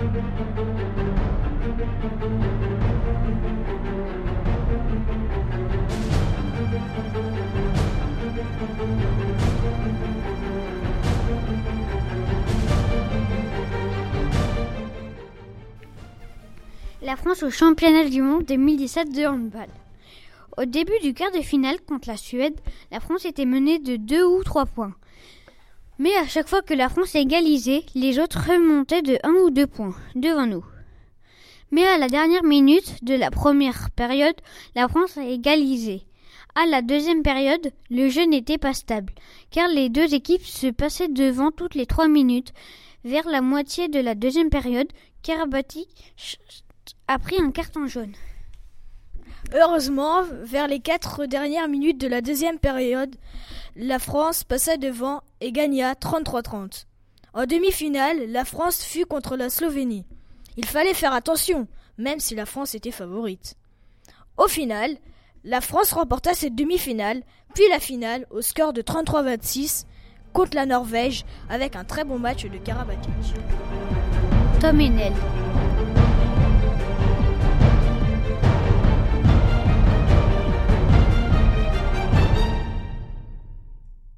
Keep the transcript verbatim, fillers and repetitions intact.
La France au championnat du monde deux mille dix-sept de handball. Au début du quart de finale contre la Suède, la France était menée de deux ou trois points. Mais à chaque fois que la France égalisait, les autres remontaient de un ou deux points devant nous. Mais à la dernière minute de la première période, la France a égalisé. À la deuxième période, le jeu n'était pas stable, car les deux équipes se passaient devant toutes les trois minutes. Vers la moitié de la deuxième période, Karabatic a pris un carton jaune. Heureusement, vers les quatre dernières minutes de la deuxième période, la France passa devant et gagna trente-trois à trente. En demi-finale, la France fut contre la Slovénie. Il fallait faire attention, même si la France était favorite. Au final, la France remporta cette demi-finale, puis la finale au score de trente-trois à vingt-six contre la Norvège avec un très bon match de Karabatic. Tom Enel.